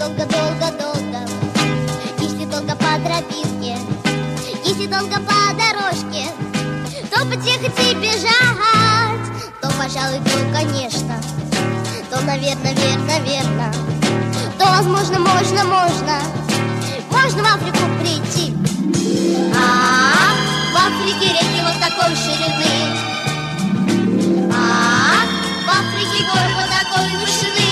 долго-долго-долго, если долго по тропинке, если долго по дорожке, то потихать и бежать, то, пожалуй, то, конечно, то, наверное, верно, то, возможно, можно в Африку прийти. В Африке реки вот такой ширины, в Африке горы вот такой вышины,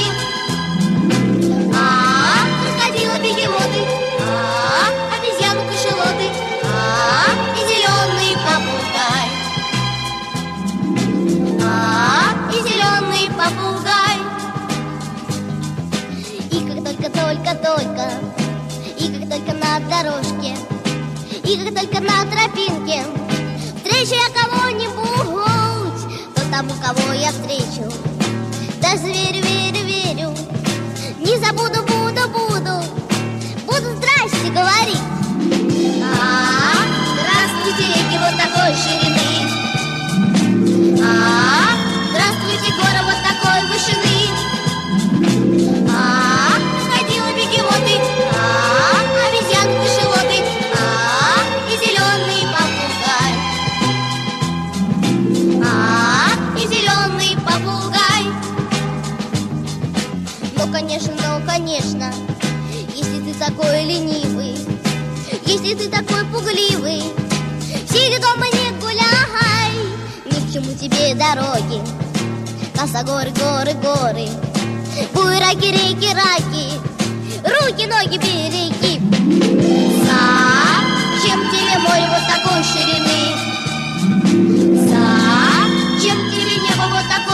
крокодилы, бегемоты, обезьяны, кашалоты, и зеленый попугай, и зеленый попугай. И как только, и как только на дорожке, и как только на тропинке встречу я кого-нибудь, то тому, кого я встречу, даже верю, не забуду, буду здрасте говорить. Здравствуйте, реки вот такой ширины, здравствуйте, горы вот такой вышины, крокодилы, бегемоты, обезьяны, кашалоты, и зеленый попугай, и зеленый попугай. Ну, конечно, если ты такой ленивый, если ты такой пугливый, сиди дома, не гуляй, ни к чему тебе дороги, косогоры, горы, буераки, реки, руки, ноги береги. Зачем тебе море вот такой ширины? Зачем тебе небо вот такой